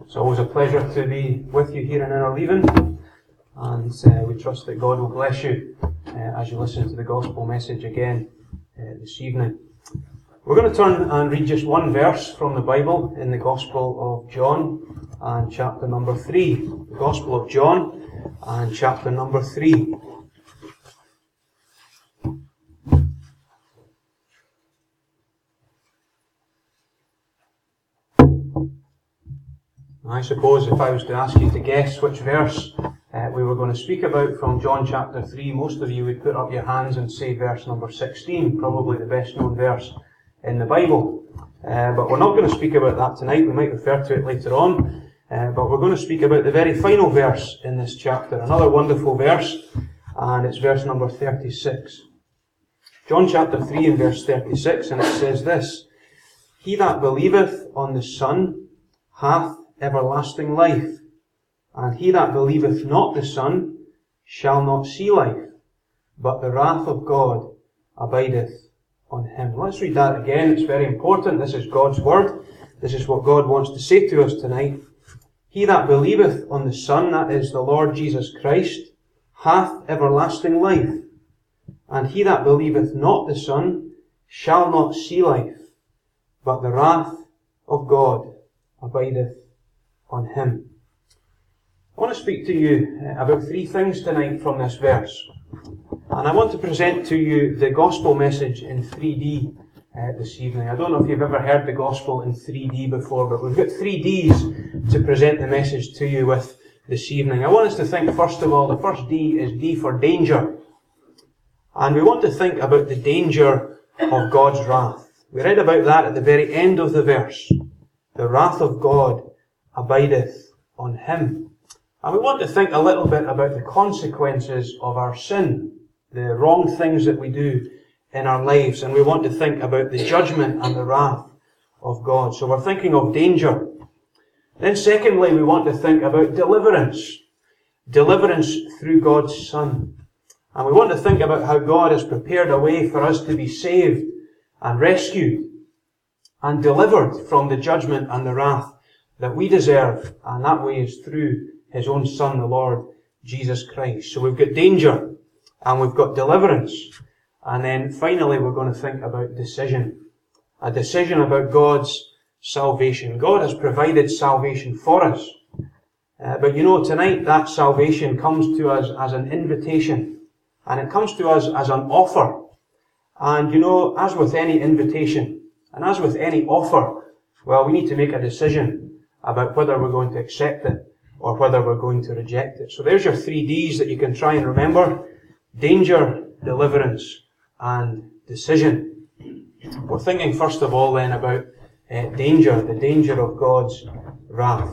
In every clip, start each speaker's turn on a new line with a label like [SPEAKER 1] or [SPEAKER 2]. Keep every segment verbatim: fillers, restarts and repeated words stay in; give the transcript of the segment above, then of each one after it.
[SPEAKER 1] It's always a pleasure to be with you here in Innerleithen, and uh, we trust that God will bless you uh, as you listen to the gospel message again uh, this evening. We're going to turn and read just one verse from the Bible in the Gospel of John and chapter number three. The Gospel of John and chapter number three. I suppose if I was to ask you to guess which verse uh, we were going to speak about from John chapter three, most of you would put up your hands and say verse number sixteen, probably the best known verse in the Bible. Uh, but we're not going to speak about that tonight. We might refer to it later on. Uh, but we're going to speak about the very final verse in this chapter, another wonderful verse, and it's verse number thirty-six. John chapter three and verse thirty-six, and it says this: He that believeth on the Son hath everlasting life, and he that believeth not the Son shall not see life, but the wrath of God abideth on him. Let's read that again. It's very important. This is God's word. This is what God wants to say to us tonight. He that believeth on the Son, that is the Lord Jesus Christ, hath everlasting life, and he that believeth not the Son shall not see life, but the wrath of God abideth on him. I want to speak to you about three things tonight from this verse. And I want to present to you the gospel message in three D uh, this evening. I don't know if you've ever heard the gospel in three D before, but we've got three Ds to present the message to you with this evening. I want us to think, first of all, the first D is D for danger. And we want to think about the danger of God's wrath. We read about that at the very end of the verse. The wrath of God abideth on him. And we want to think a little bit about the consequences of our sin, the wrong things that we do in our lives, and we want to think about the judgment and the wrath of God. So we're thinking of danger. Then secondly, we want to think about deliverance. Deliverance through God's Son. And we want to think about how God has prepared a way for us to be saved and rescued and delivered from the judgment and the wrath that we deserve, and that way is through His own Son, the Lord Jesus Christ. So we've got danger, and we've got deliverance, and then finally we're going to think about decision. A decision about God's salvation. God has provided salvation for us, uh, but you know, tonight that salvation comes to us as an invitation, and it comes to us as an offer. And you know, as with any invitation, and as with any offer, well, we need to make a decision about whether we're going to accept it or whether we're going to reject it. So there's your three Ds that you can try and remember: danger, deliverance, and decision. We're thinking first of all then about uh, danger, the danger of God's wrath.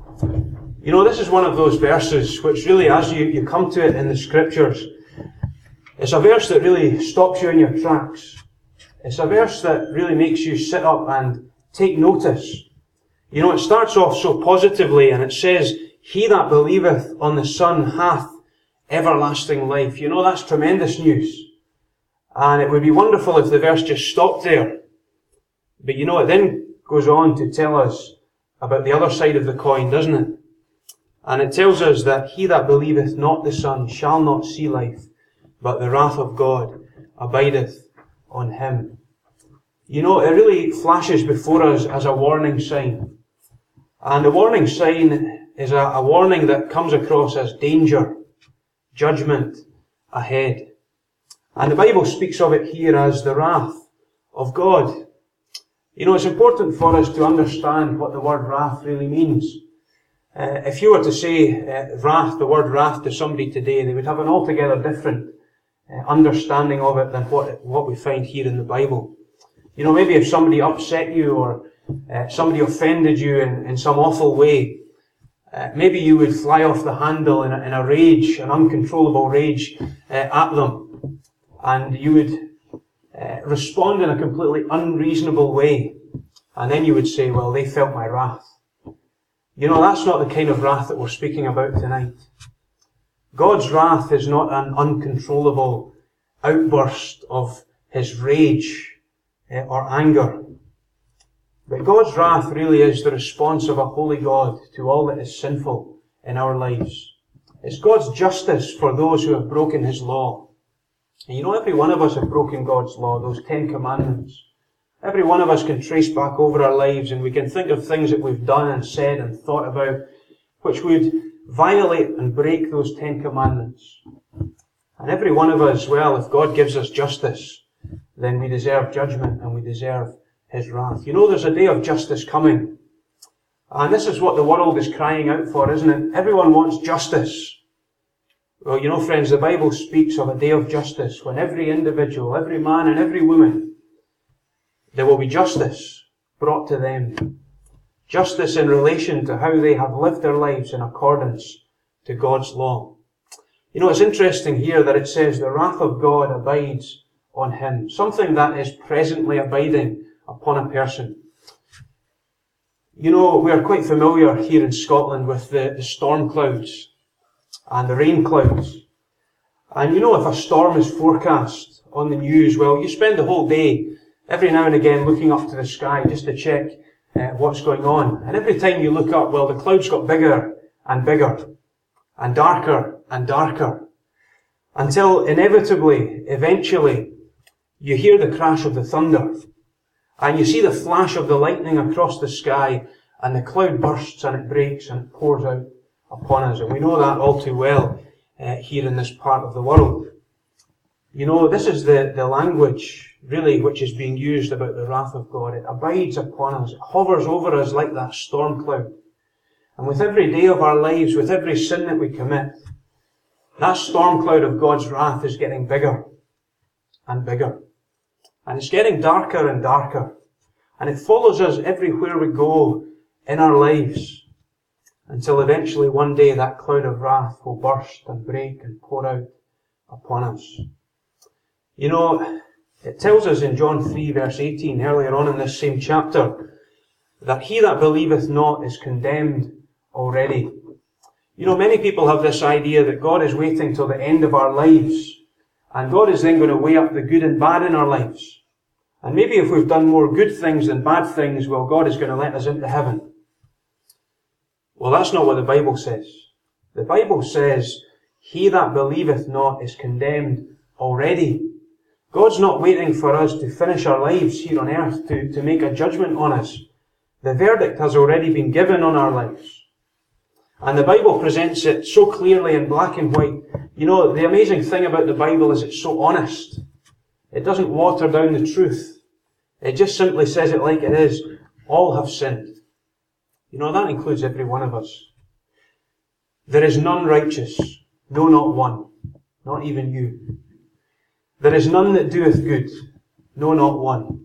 [SPEAKER 1] You know, this is one of those verses which really, as you, you come to it in the Scriptures, it's a verse that really stops you in your tracks. It's a verse that really makes you sit up and take notice. You know, it starts off so positively, and it says, He that believeth on the Son hath everlasting life. You know, that's tremendous news. And it would be wonderful if the verse just stopped there. But you know, it then goes on to tell us about the other side of the coin, doesn't it? And it tells us that he that believeth not the Son shall not see life, but the wrath of God abideth on him. You know, it really flashes before us as a warning sign. And the warning sign is a, a warning that comes across as danger, judgment ahead. And the Bible speaks of it here as the wrath of God. You know, it's important for us to understand what the word wrath really means. Uh, if you were to say uh, wrath, the word wrath to somebody today, they would have an altogether different uh, understanding of it than what, what we find here in the Bible. You know, maybe if somebody upset you or uh, somebody offended you in, in some awful way, uh, maybe you would fly off the handle in a, in a rage, an uncontrollable rage uh, at them. And you would uh, respond in a completely unreasonable way. And then you would say, well, they felt my wrath. You know, that's not the kind of wrath that we're speaking about tonight. God's wrath is not an uncontrollable outburst of His rage or anger. But God's wrath really is the response of a holy God to all that is sinful in our lives. It's God's justice for those who have broken His law. And you know, every one of us have broken God's law, those Ten Commandments. Every one of us can trace back over our lives, and we can think of things that we've done and said and thought about which would violate and break those Ten Commandments. And every one of us, well, if God gives us justice, then we deserve judgment and we deserve His wrath. You know, there's a day of justice coming. And this is what the world is crying out for, isn't it? Everyone wants justice. Well, you know, friends, the Bible speaks of a day of justice when every individual, every man and every woman, there will be justice brought to them. Justice in relation to how they have lived their lives in accordance to God's law. You know, it's interesting here that it says the wrath of God abides on him. Something that is presently abiding upon a person. You know, we are quite familiar here in Scotland with the, the storm clouds and the rain clouds. And you know, if a storm is forecast on the news, well, you spend the whole day every now and again looking up to the sky just to check uh, what's going on. And every time you look up, well, the clouds got bigger and bigger and darker and darker until inevitably, eventually, you hear the crash of the thunder and you see the flash of the lightning across the sky, and the cloud bursts and it breaks and it pours out upon us. And we know that all too well uh, here in this part of the world. You know, this is the, the language, really, which is being used about the wrath of God. It abides upon us. It hovers over us like that storm cloud. And with every day of our lives, with every sin that we commit, that storm cloud of God's wrath is getting bigger and bigger. And it's getting darker and darker. And it follows us everywhere we go in our lives, until eventually one day that cloud of wrath will burst and break and pour out upon us. You know, it tells us in John three verse eighteen, earlier on in this same chapter, that he that believeth not is condemned already. You know, many people have this idea that God is waiting till the end of our lives, and God is then going to weigh up the good and bad in our lives. And maybe if we've done more good things than bad things, well, God is going to let us into heaven. Well, that's not what the Bible says. The Bible says, he that believeth not is condemned already. God's not waiting for us to finish our lives here on earth to, to make a judgment on us. The verdict has already been given on our lives. And the Bible presents it so clearly in black and white. You know, the amazing thing about the Bible is it's so honest. It doesn't water down the truth. It just simply says it like it is. All have sinned. You know, that includes every one of us. There is none righteous, no, not one, not even you. There is none that doeth good, no, not one.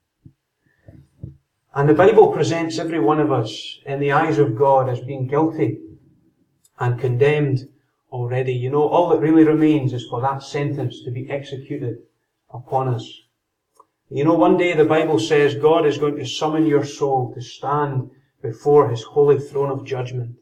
[SPEAKER 1] And the Bible presents every one of us in the eyes of God as being guilty and condemned already. You know, all that really remains is for that sentence to be executed upon us. You know, one day the Bible says God is going to summon your soul to stand before His holy throne of judgment.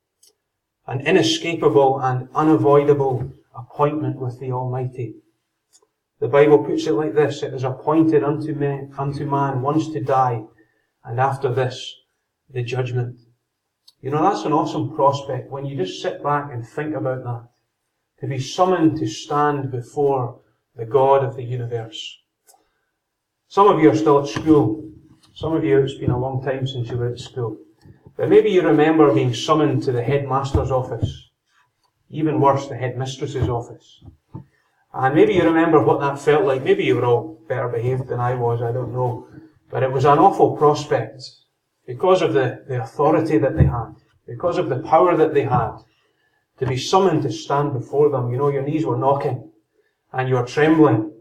[SPEAKER 1] An inescapable and unavoidable appointment with the Almighty. The Bible puts it like this: it is appointed unto man, unto man once to die, and after this, the judgment. You know, that's an awesome prospect when you just sit back and think about that. To be summoned to stand before the God of the universe. Some of you are still at school. Some of you, it's been a long time since you were at school. But maybe you remember being summoned to the headmaster's office. Even worse, the headmistress's office. And maybe you remember what that felt like. Maybe you were all better behaved than I was, I don't know. But it was an awful prospect. Because of the, the authority that they had. Because of the power that they had. To be summoned to stand before them. You know, your knees were knocking. And you were trembling.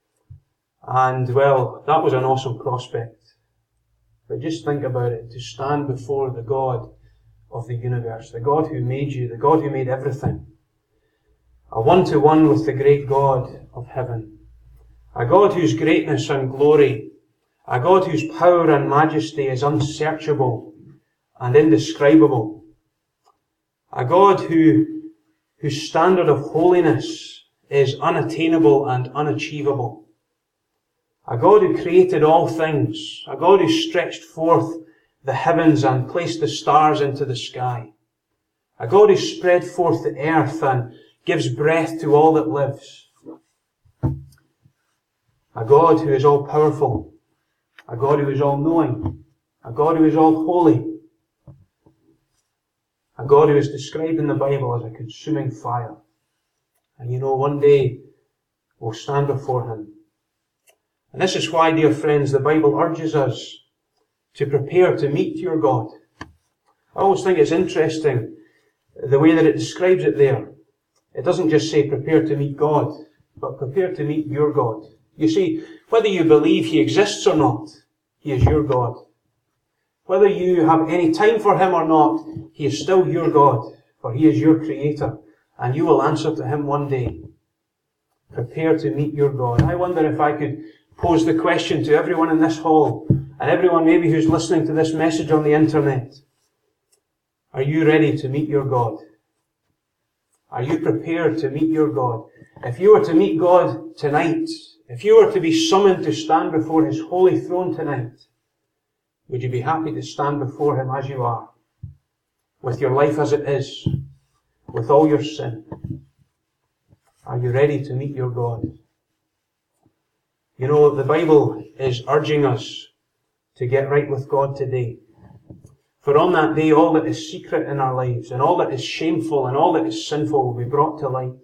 [SPEAKER 1] And, well, that was an awesome prospect. But just think about it, to stand before the God of the universe, the God who made you, the God who made everything. A one-to-one with the great God of heaven. A God whose greatness and glory, a God whose power and majesty is unsearchable and indescribable. A God who, whose standard of holiness is unattainable and unachievable. A God who created all things. A God who stretched forth the heavens and placed the stars into the sky. A God who spread forth the earth and gives breath to all that lives. A God who is all powerful. A God who is all knowing. A God who is all holy. A God who is described in the Bible as a consuming fire. And you know, one day we'll stand before Him. And this is why, dear friends, the Bible urges us to prepare to meet your God. I always think it's interesting the way that it describes it there. It doesn't just say prepare to meet God, but prepare to meet your God. You see, whether you believe He exists or not, He is your God. Whether you have any time for Him or not, He is still your God, for He is your Creator, and you will answer to Him one day. Prepare to meet your God. I wonder if I could pose the question to everyone in this hall, and everyone maybe who's listening to this message on the internet. Are you ready to meet your God? Are you prepared to meet your God? If you were to meet God tonight, if you were to be summoned to stand before His holy throne tonight, would you be happy to stand before Him as you are, with your life as it is, with all your sin? Are you ready to meet your God? You know, the Bible is urging us to get right with God today. For on that day, all that is secret in our lives, and all that is shameful, and all that is sinful will be brought to light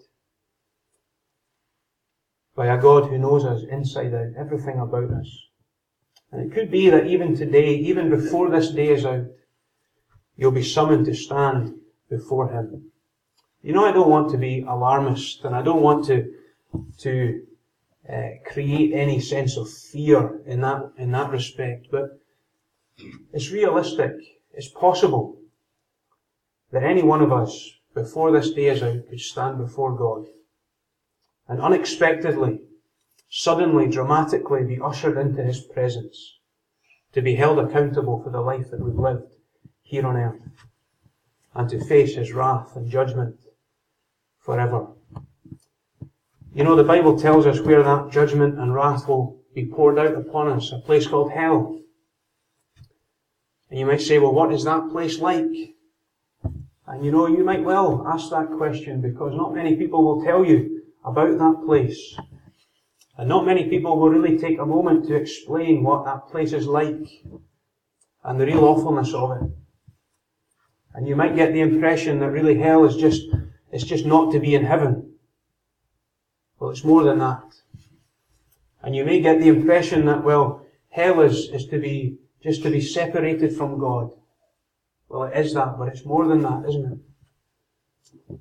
[SPEAKER 1] by a God who knows us inside out, everything about us. And it could be that even today, even before this day is out, you'll be summoned to stand before Him. You know, I don't want to be alarmist, and I don't want to to uh, create any sense of fear in that in that respect, but it's realistic. It's possible that any one of us, before this day is out, could stand before God and unexpectedly, suddenly, dramatically be ushered into His presence, to be held accountable for the life that we've lived here on earth, and to face His wrath and judgment forever. You know, the Bible tells us where that judgment and wrath will be poured out upon us, a place called hell. And you might say, well, what is that place like? And you know, you might well ask that question, because not many people will tell you about that place. And not many people will really take a moment to explain what that place is like and the real awfulness of it. And you might get the impression that really hell is just, it's just not to be in heaven. Well, it's more than that. And you may get the impression that, well, hell is, is to be just to be separated from God. Well, it is that, but it's more than that, isn't it?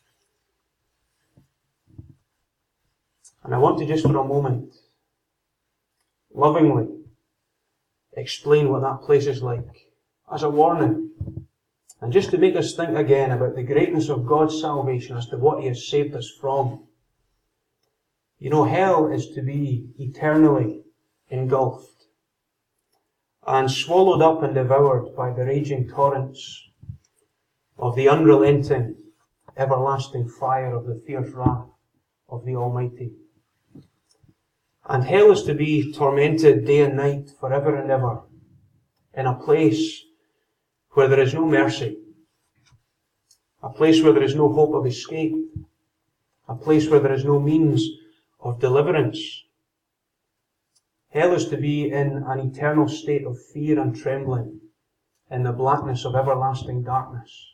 [SPEAKER 1] And I want to just for a moment, lovingly, explain what that place is like, as a warning. And just to make us think again about the greatness of God's salvation as to what He has saved us from. You know, hell is to be eternally engulfed and swallowed up and devoured by the raging torrents of the unrelenting, everlasting fire of the fierce wrath of the Almighty. And hell is to be tormented day and night, forever and ever, in a place where there is no mercy, a place where there is no hope of escape, a place where there is no means of deliverance. Hell is to be in an eternal state of fear and trembling, in the blackness of everlasting darkness.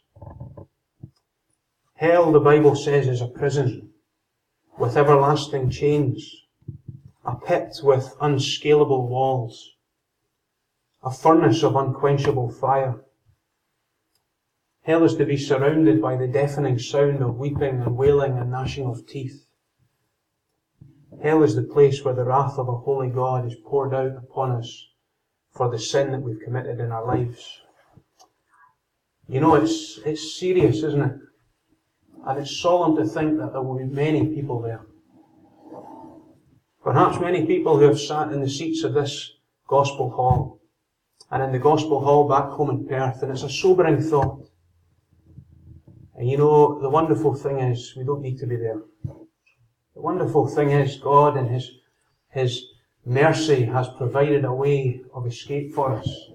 [SPEAKER 1] Hell, the Bible says, is a prison with everlasting chains, a pit with unscalable walls, a furnace of unquenchable fire. Hell is to be surrounded by the deafening sound of weeping and wailing and gnashing of teeth. Hell is the place where the wrath of a holy God is poured out upon us for the sin that we've committed in our lives. You know, it's it's serious, isn't it? And it's solemn to think that there will be many people there. Perhaps many people who have sat in the seats of this gospel hall and in the gospel hall back home in Perth, and it's a sobering thought. And you know, the wonderful thing is, we don't need to be there. The wonderful thing is, God in His, His mercy has provided a way of escape for us.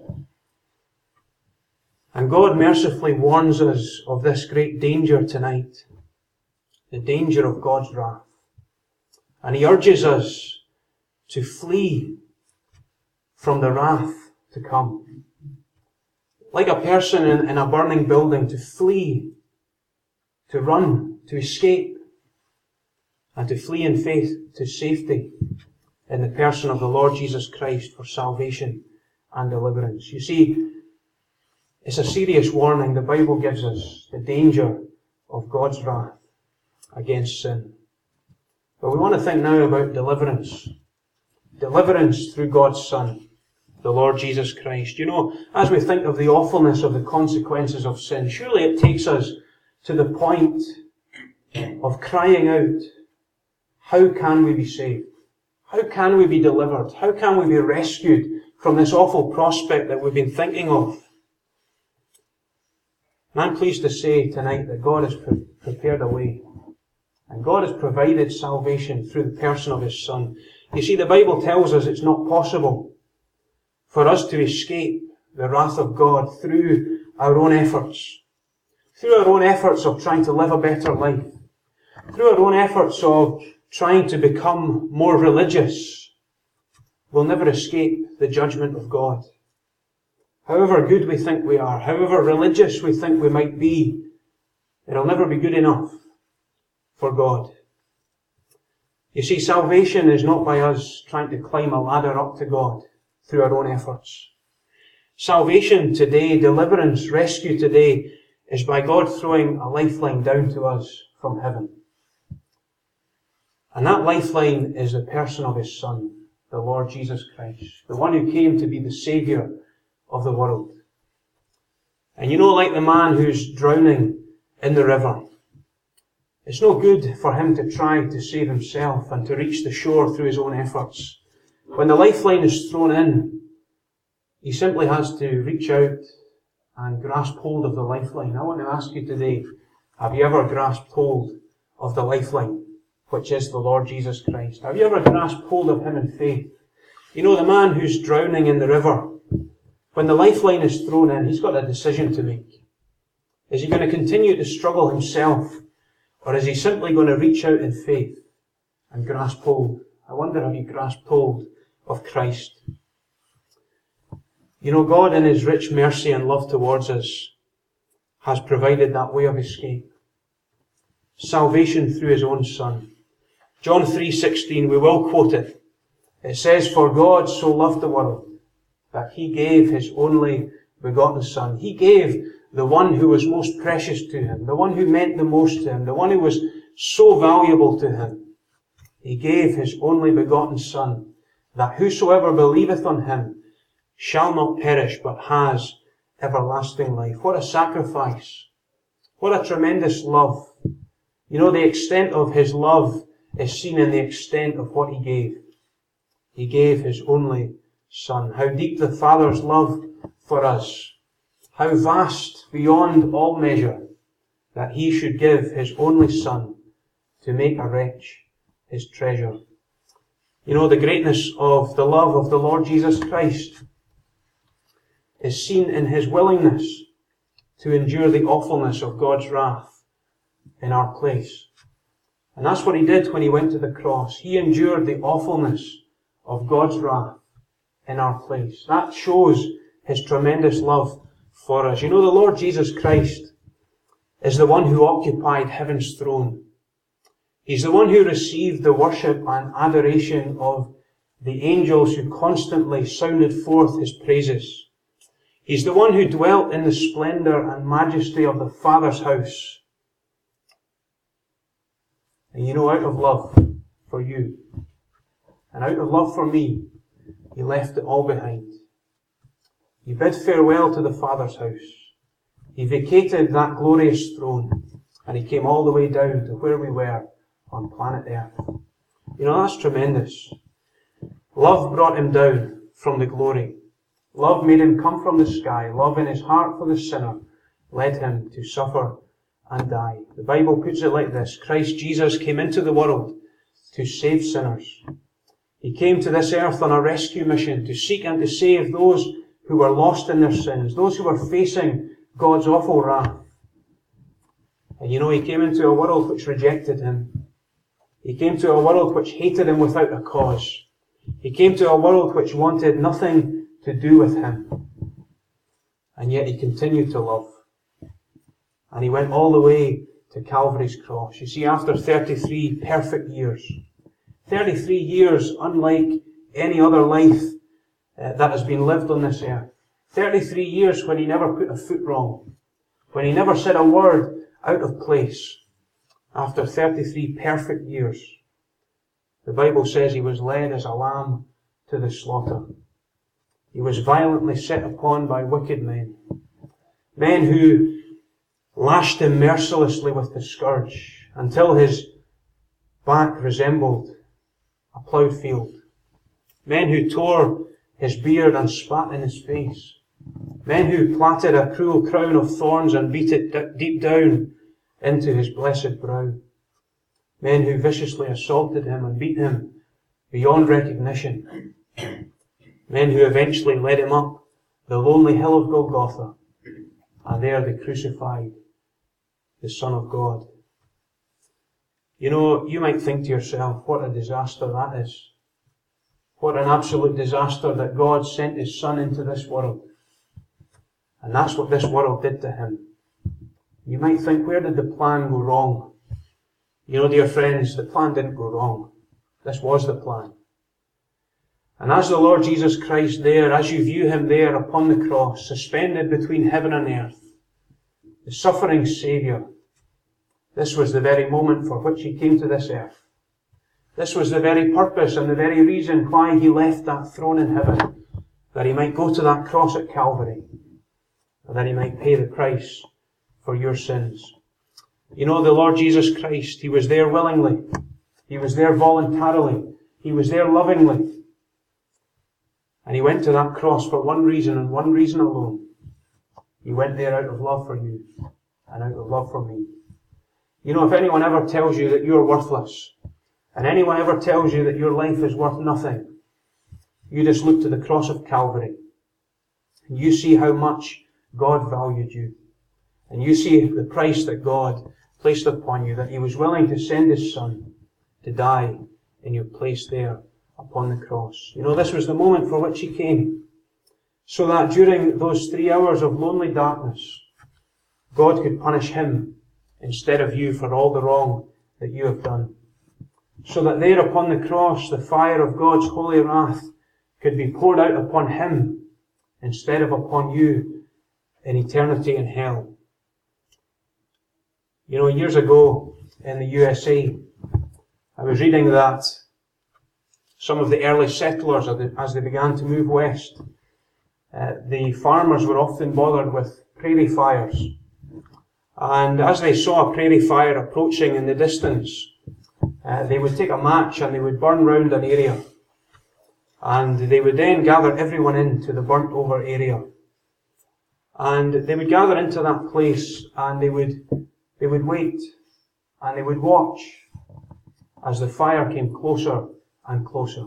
[SPEAKER 1] And God mercifully warns us of this great danger tonight, the danger of God's wrath. And He urges us to flee from the wrath to come. Like a person in, in a burning building, to flee, to run, to escape, and to flee in faith to safety in the person of the Lord Jesus Christ for salvation and deliverance. You see, it's a serious warning the Bible gives us, the danger of God's wrath against sin. But we want to think now about deliverance. Deliverance through God's Son, the Lord Jesus Christ. You know, as we think of the awfulness of the consequences of sin, surely it takes us to the point of crying out, how can we be saved? How can we be delivered? How can we be rescued from this awful prospect that we've been thinking of? And I'm pleased to say tonight that God has pre- prepared a way. And God has provided salvation through the person of His Son. You see, the Bible tells us it's not possible for us to escape the wrath of God through our own efforts. Through our own efforts of trying to live a better life. Through our own efforts of trying to become more religious. We'll never escape the judgment of God. However good we think we are, however religious we think we might be, it'll never be good enough for God. You see, salvation is not by us trying to climb a ladder up to God through our own efforts. Salvation today, deliverance, rescue today, is by God throwing a lifeline down to us from heaven. And that lifeline is the person of His Son, the Lord Jesus Christ, the one who came to be the Saviour of the world. And you know, like the man who's drowning in the river, it's no good for him to try to save himself and to reach the shore through his own efforts. When the lifeline is thrown in, he simply has to reach out and grasp hold of the lifeline. I want to ask you today, have you ever grasped hold of the lifeline, which is the Lord Jesus Christ? Have you ever grasped hold of Him in faith? You know, the man who's drowning in the river, when the lifeline is thrown in, he's got a decision to make. Is he going to continue to struggle himself, or is he simply going to reach out in faith and grasp hold? I wonder, have you grasped hold of Christ? You know, God in His rich mercy and love towards us has provided that way of escape. Salvation through His own Son. John three sixteen, we will quote it. It says, "For God so loved the world that He gave His only begotten Son." He gave the one who was most precious to Him, the one who meant the most to Him, the one who was so valuable to Him. He gave His only begotten Son, that whosoever believeth on Him shall not perish, but has everlasting life. What a sacrifice. What a tremendous love. You know, the extent of His love is seen in the extent of what He gave. He gave His only Son. How deep the Father's love for us. How vast beyond all measure that He should give His only Son to make a wretch His treasure. You know, the greatness of the love of the Lord Jesus Christ is seen in His willingness to endure the awfulness of God's wrath in our place. And that's what He did when He went to the cross. He endured the awfulness of God's wrath in our place. That shows His tremendous love for us. You know, the Lord Jesus Christ is the one who occupied heaven's throne. He's the one who received the worship and adoration of the angels who constantly sounded forth His praises. He's the one who dwelt in the splendour and majesty of the Father's house. And you know, out of love for you, and out of love for me, He left it all behind. He bid farewell to the Father's house. He vacated that glorious throne, and He came all the way down to where we were on planet Earth. You know, that's tremendous. Love brought Him down from the glory. Love made Him come from the sky. Love in His heart for the sinner led Him to suffer and die. The Bible puts it like this: Christ Jesus came into the world to save sinners. He came to this earth on a rescue mission to seek and to save those who were lost in their sins, those who were facing God's awful wrath. And you know, he came into a world which rejected him. He came to a world which hated him without a cause. He came to a world which wanted nothing to do with him. And yet he continued to love. And he went all the way to Calvary's cross. You see, after thirty-three perfect years, thirty-three years unlike any other life uh, that has been lived on this earth. thirty-three years when he never put a foot wrong. When he never said a word out of place. After thirty-three perfect years, the Bible says he was led as a lamb to the slaughter. He was violently set upon by wicked men. Men who lashed him mercilessly with the scourge until his back resembled a ploughed field. Men who tore his beard and spat in his face. Men who plaited a cruel crown of thorns and beat it d- deep down into his blessed brow. Men who viciously assaulted him and beat him beyond recognition. Men who eventually led him up the lonely hill of Golgotha, and there they crucified the Son of God. You know, you might think to yourself, what a disaster that is. What an absolute disaster that God sent His Son into this world. And that's what this world did to Him. You might think, where did the plan go wrong? You know, dear friends, the plan didn't go wrong. This was the plan. And as the Lord Jesus Christ there, as you view Him there upon the cross, suspended between heaven and earth, the suffering Saviour, this was the very moment for which He came to this earth. This was the very purpose and the very reason why He left that throne in heaven, that He might go to that cross at Calvary, and that He might pay the price for your sins. You know, the Lord Jesus Christ, He was there willingly. He was there voluntarily. He was there lovingly. And He went to that cross for one reason and one reason alone. He went there out of love for you and out of love for me. You know, if anyone ever tells you that you're worthless, and anyone ever tells you that your life is worth nothing, you just look to the cross of Calvary, and you see how much God valued you. And you see the price that God placed upon you, that He was willing to send His Son to die in your place there upon the cross. You know, this was the moment for which He came, so that during those three hours of lonely darkness, God could punish Him instead of you for all the wrong that you have done. So that there upon the cross, the fire of God's holy wrath could be poured out upon Him instead of upon you in eternity in hell. You know, years ago in the U S A, I was reading that some of the early settlers, as they began to move west, uh, the farmers were often bothered with prairie fires. And as they saw a prairie fire approaching in the distance, uh, they would take a match and they would burn round an area. And they would then gather everyone into the burnt over area. And they would gather into that place and they would, they would wait and they would watch as the fire came closer and closer.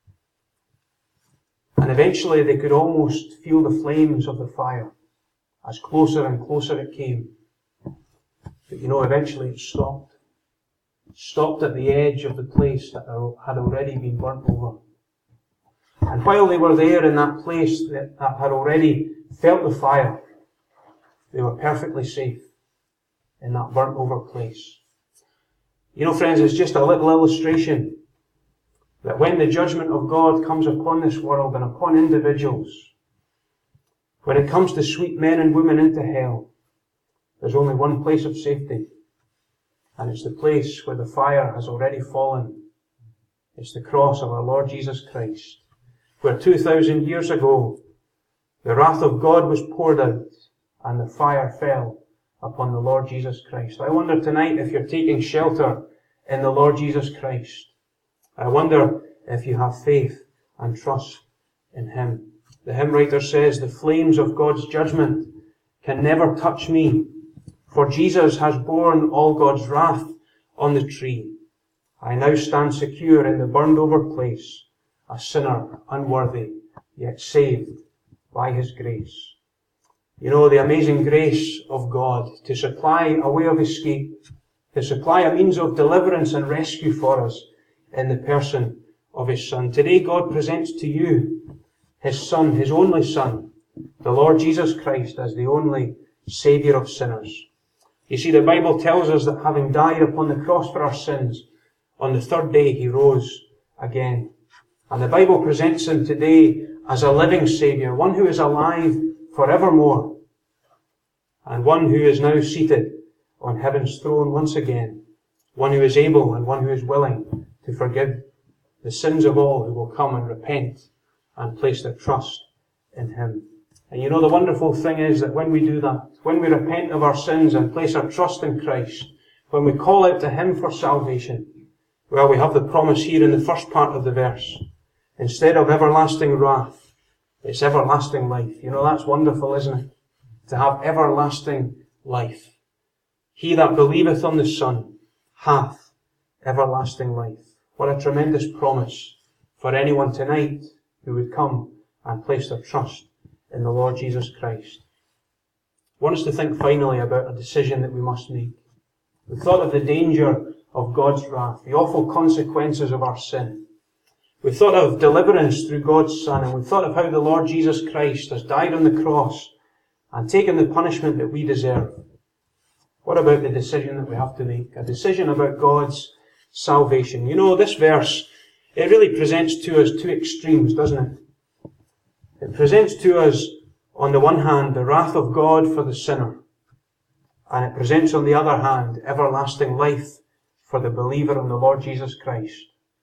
[SPEAKER 1] And eventually they could almost feel the flames of the fire as closer and closer it came. But you know, eventually it stopped. It stopped at the edge of the place that had already been burnt over. And while they were there in that place that had already felt the fire, they were perfectly safe in that burnt over place. You know, friends, it's just a little illustration that when the judgment of God comes upon this world and upon individuals, when it comes to sweep men and women into hell, there's only one place of safety, and it's the place where the fire has already fallen. It's the cross of our Lord Jesus Christ, where two thousand years ago the wrath of God was poured out and the fire fell upon the Lord Jesus Christ. I wonder tonight if you're taking shelter in the Lord Jesus Christ. I wonder if you have faith and trust in Him. The hymn writer says, "The flames of God's judgment can never touch me, for Jesus has borne all God's wrath on the tree. I now stand secure in the burned over place, a sinner, unworthy, yet saved by His grace. You know, the amazing grace of God to supply a way of escape, to supply a means of deliverance and rescue for us in the person of His Son. Today God presents to you His Son, His only Son, the Lord Jesus Christ, as the only Saviour of sinners. You see, the Bible tells us that having died upon the cross for our sins, on the third day He rose again. And the Bible presents Him today as a living Saviour, one who is alive forevermore, and one who is now seated on heaven's throne once again, one who is able and one who is willing to forgive the sins of all who will come and repent and place their trust in Him. And you know, the wonderful thing is that when we do that, when we repent of our sins and place our trust in Christ, when we call out to Him for salvation, well, we have the promise here in the first part of the verse. Instead of everlasting wrath, it's everlasting life. You know, that's wonderful, isn't it? To have everlasting life. He that believeth on the Son hath everlasting life. What a tremendous promise for anyone tonight who would come and place their trust in the Lord Jesus Christ. I want us to think finally about a decision that we must make. We've thought of the danger of God's wrath, the awful consequences of our sin. We've thought of deliverance through God's Son, and we've thought of how the Lord Jesus Christ has died on the cross and taken the punishment that we deserve. What about the decision that we have to make? A decision about God's salvation. You know, this verse, it really presents to us two extremes, doesn't it? It presents to us, on the one hand, the wrath of God for the sinner, and it presents, on the other hand, everlasting life for the believer in the Lord Jesus Christ.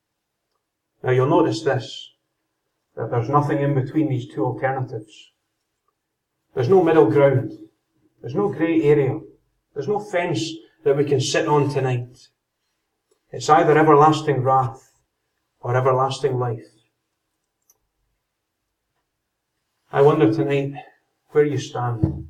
[SPEAKER 1] Now you'll notice this, that there's nothing in between these two alternatives. There's no middle ground. There's no grey area. There's no fence that we can sit on tonight. It's either everlasting wrath or everlasting life. I wonder tonight where you stand.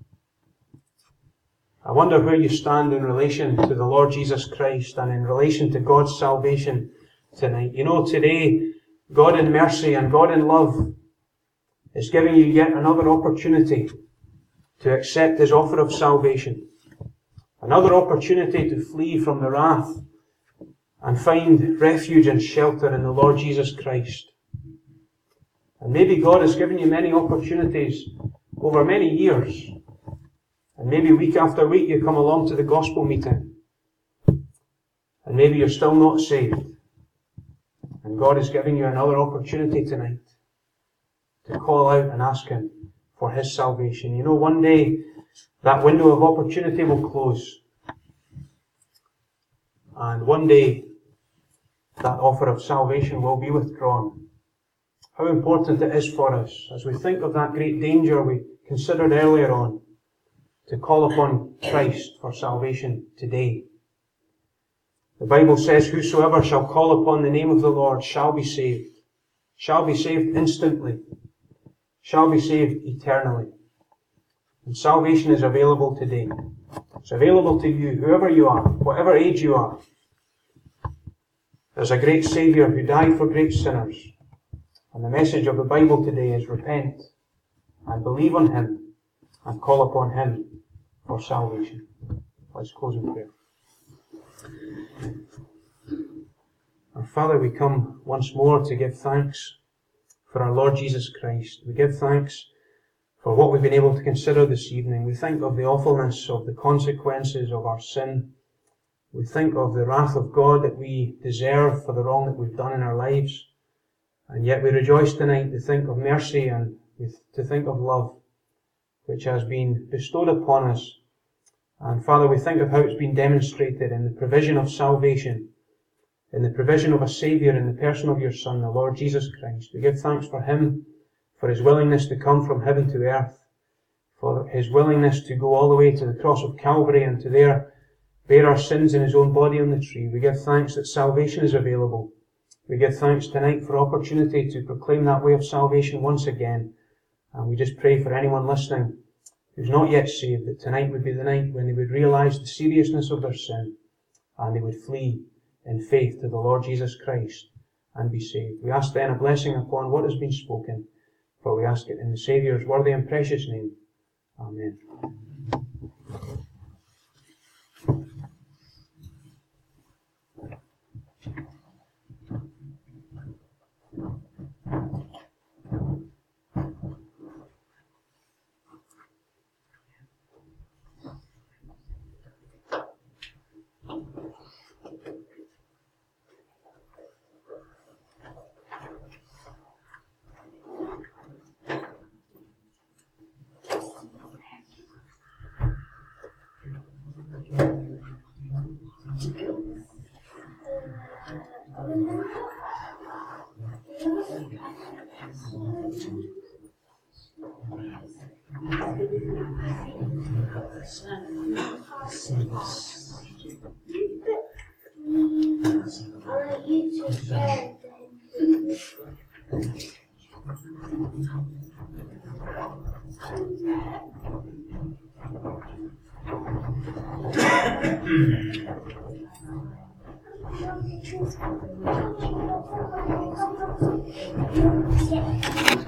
[SPEAKER 1] I wonder where you stand in relation to the Lord Jesus Christ and in relation to God's salvation tonight. You know, today, God in mercy and God in love is giving you yet another opportunity to accept His offer of salvation. Another opportunity to flee from the wrath and find refuge and shelter in the Lord Jesus Christ. And maybe God has given you many opportunities over many years. And maybe week after week you come along to the gospel meeting. And maybe you're still not saved. And God is giving you another opportunity tonight to call out and ask Him for His salvation. You know, one day that window of opportunity will close. And one day that offer of salvation will be withdrawn. How important it is for us, as we think of that great danger we considered earlier on, to call upon Christ for salvation today. The Bible says, whosoever shall call upon the name of the Lord shall be saved. Shall be saved instantly. Shall be saved eternally. And salvation is available today. It's available to you, whoever you are, whatever age you are. There's a great Saviour who died for great sinners. And the message of the Bible today is repent and believe on Him and call upon Him for salvation. Let's close in prayer. Our Father, we come once more to give thanks for our Lord Jesus Christ. We give thanks for what we've been able to consider this evening. We think of the awfulness of the consequences of our sin. We think of the wrath of God that we deserve for the wrong that we've done in our lives. And yet we rejoice tonight to think of mercy and to think of love, which has been bestowed upon us. And Father, we think of how it's been demonstrated in the provision of salvation, in the provision of a Saviour in the person of your Son, the Lord Jesus Christ. We give thanks for Him, for His willingness to come from heaven to earth, for His willingness to go all the way to the cross of Calvary and to there bear our sins in His own body on the tree. We give thanks that salvation is available. We give thanks tonight for opportunity to proclaim that way of salvation once again. And we just pray for anyone listening who's not yet saved, that tonight would be the night when they would realise the seriousness of their sin and they would flee in faith to the Lord Jesus Christ and be saved. We ask then a blessing upon what has been spoken, for we ask it in the Saviour's worthy and precious name. Amen.
[SPEAKER 2] Yeah.